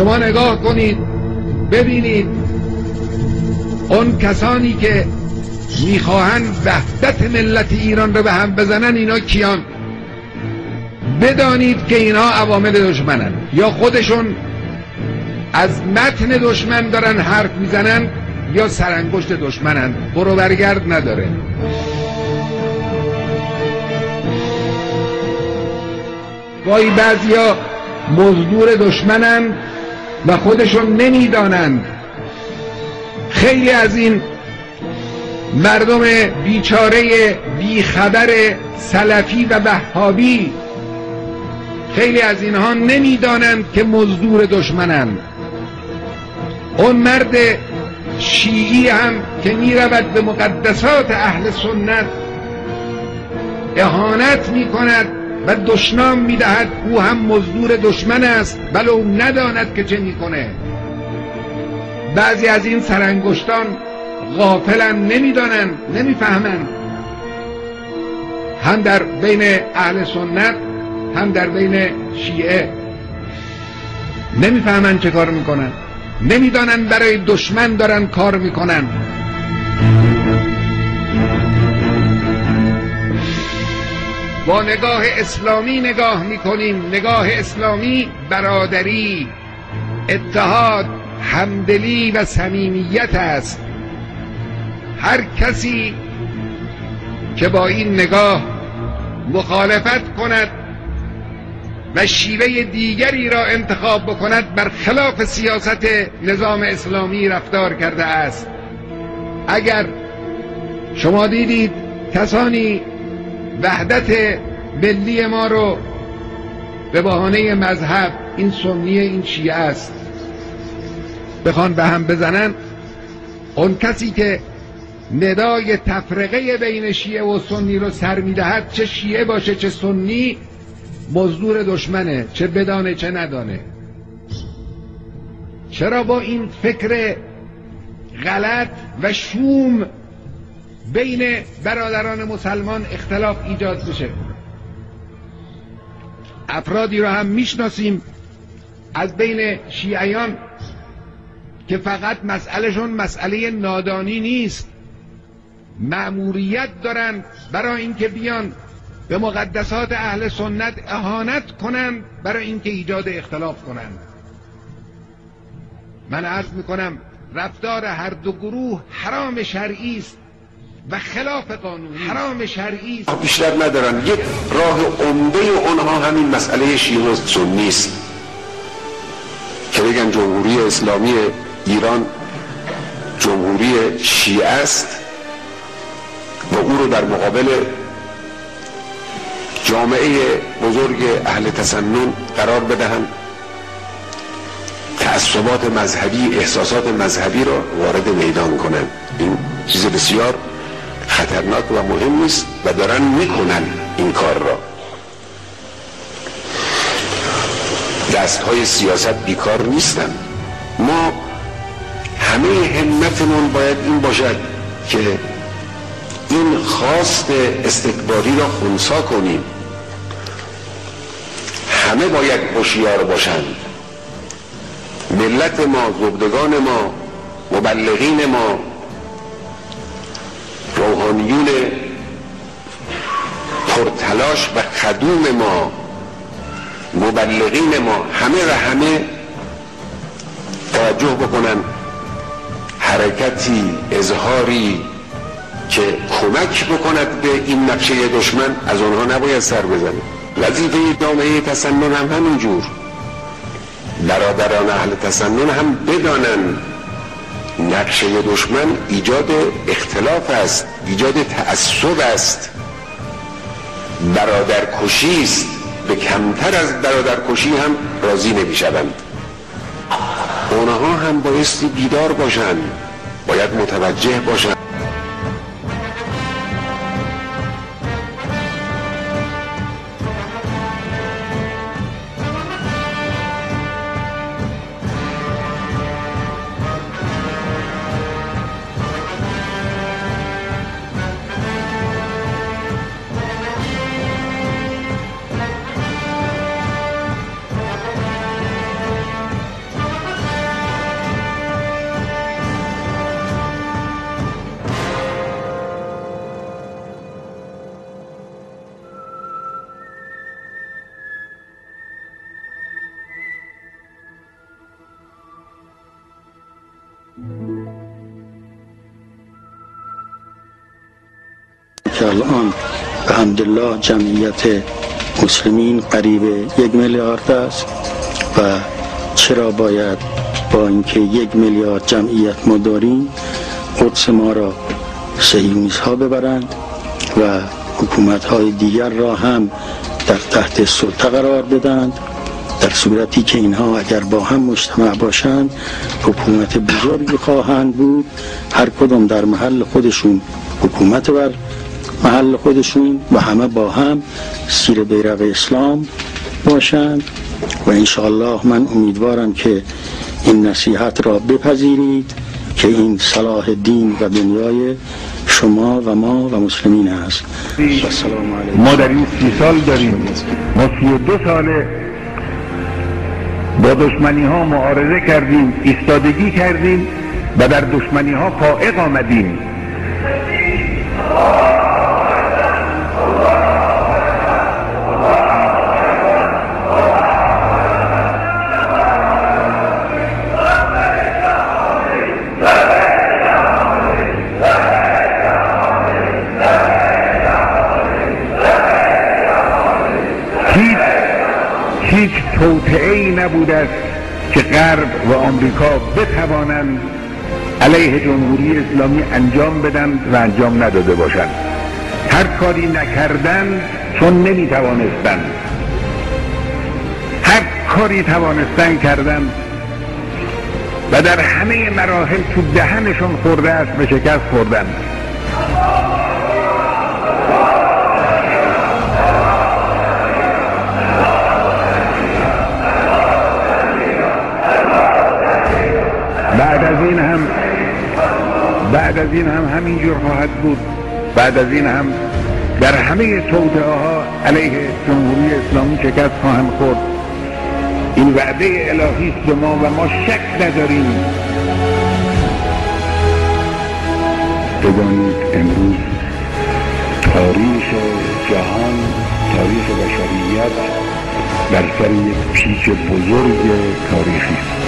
شما نگاه کنید ببینید اون کسانی که میخواهند وحدت ملت ایران رو به هم بزنن اینا کیان؟ بدانید که اینا عوامل دشمنن، یا خودشون از متن دشمن دارن حرف میزنن یا سرانگشت دشمنن، برو برگرد نداره. گاهی بعضیا مزدور دشمنن و خودشون نمیدانند. خیلی از این مردم بیچاره بیخبر سلفی و وهابی، خیلی از اینها نمیدانند که مزدور دشمنند. اون مرد شیعی هم که میرود به مقدسات اهل سنت اهانت میکند و دشنام میدهد، او هم مزدور دشمن است، بل او نداند که چه میکنه. بعضی از این سرانگشتان غافلن، نمیدانن، نمیفهمن، هم در بین اهل سنت هم در بین شیعه نمیفهمن چه کار میکنن، نمیدانن برای دشمن دارن کار میکنن. با نگاه اسلامی نگاه میکنیم. نگاه اسلامی برادری، اتحاد، همدلی و صمیمیت است. هر کسی که با این نگاه مخالفت کند و شیوه دیگری را انتخاب بکند برخلاف سیاست نظام اسلامی رفتار کرده است. اگر شما دیدید کسانی وحدت ملی ما رو به بهانه مذهب، این سنی این شیعه است، بخوان به هم بزنن، اون کسی که ندای تفرقه بین شیعه و سنی رو سر میدهد، چه شیعه باشه چه سنی، مزدور دشمنه، چه بدانه چه ندانه. چرا با این فکر غلط و شوم بین برادران مسلمان اختلاف ایجاد بشه؟ افرادی رو هم میشناسیم از بین شیعیان که فقط مسئلهشون مسئله نادانی نیست، مأموریت دارن برای اینکه بیان به مقدسات اهل سنت اهانت کنند، برای اینکه ایجاد اختلاف کنند. من عرض میکنم رفتار هر دو گروه حرام شرعی است و خلاف قانونی، حرام شرعی است. بیشتر ندارن. یک راه عمده اونها همین مسئله شیعه و سنی است که بگن جمهوری اسلامی ایران جمهوری شیعه است و او رو در مقابل جامعه بزرگ اهل تسنن قرار بدهند، تعصبات مذهبی، احساسات مذهبی را وارد میدان کنند. این چیز بسیار خطرناک و مهم است و دارن میکنن این کار را. دستهای سیاست بیکار نیستن. ما همه همتمون باید این باشد که این خواست استکباری را خنثی کنیم. همه باید هوشیار باشند. ملت ما، زبدگان ما، مبلغین ما، روحانیون پرتلاش و خدوم ما، مبلغین ما، همه توجه بکنن حرکتی، اظهاری که کمک بکند به این نقشه دشمن از آنها نباید سر بزنه. وظیفه جامعه تسنن هم همینجور، برادران اهل تسنن هم بدانن نقشه دشمن ایجاد اختلاف است، ایجاد تعصب است، برادرکشی است. به کمتر از برادرکشی هم راضی نمیشوند. اونها هم بایستی بیدار باشند، باید متوجه باشند. الان به حمدالله جمعیت مسلمین قریب 1 میلیارد است و چرا باید با اینکه 1 میلیارد جمعیت ما داریم قدس ما را صهیونیست ها ببرند و حکومت های دیگر را هم در تحت سلطه قرار بدند، در صورتی که اینها اگر با هم مجتمع باشند حکومت بزرگی خواهند بود، هر کدام در محل خودشون حکومت بر محل خودشون و همه با هم زیر بیرق اسلام باشند. و انشاءالله من امیدوارم که این نصیحت را بپذیرید که این صلاح دین و دنیای شما و ما و مسلمین است. ما در این 30 سال داریم، ما 32 ساله با دشمنی ها معارضه کردیم، ایستادگی کردیم و در دشمنی ها فائق آمدیم. هیچ توطئه‌ای نبوده است که غرب و آمریکا بتوانند علیه جمهوری اسلامی انجام بدن و انجام نداده باشند. هر کاری نکردند چون نمیتوانستند، هر کاری توانستن کردن و در همه مراحل تو دهنشون خورده است، به شکست خوردن. بعد از این هم همینجور خواهد بود. بعد از این هم در همه توطئه ها علیه جمهوری اسلامی شکست خواهند خورد. این وعده الهی است به ما و ما شک نداریم. بدانید امروز تاریخ جهان، تاریخ بشریت در سر یک پیچ بزرگ تاریخی است.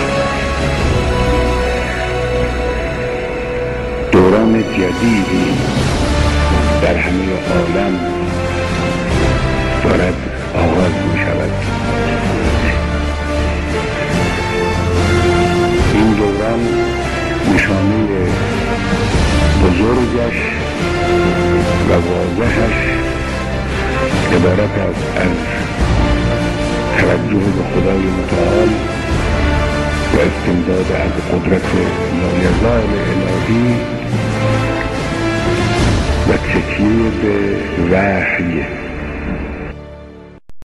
دوران جدیدی در همه عالم دارد آغاز می شود. این دوران نشانه بزرگش و واضحش عبارت است از توجه به خدای متعال و استمداد از قدرت لایزال الهی و تکیه به وحی